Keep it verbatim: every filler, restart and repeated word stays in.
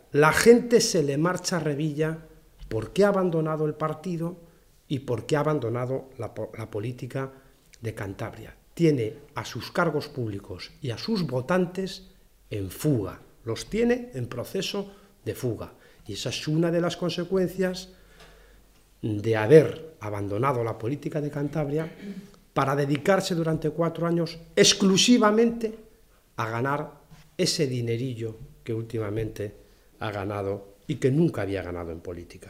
La gente se le marcha a Revilla porque ha abandonado el partido y porque ha abandonado la, la política de Cantabria. Tiene a sus cargos públicos y a sus votantes en fuga, los tiene en proceso de fuga. Y esa es una de las consecuencias de haber abandonado la política de Cantabria para dedicarse durante cuatro años exclusivamente a ganar ese dinerillo que últimamente ha ganado y que nunca había ganado en política.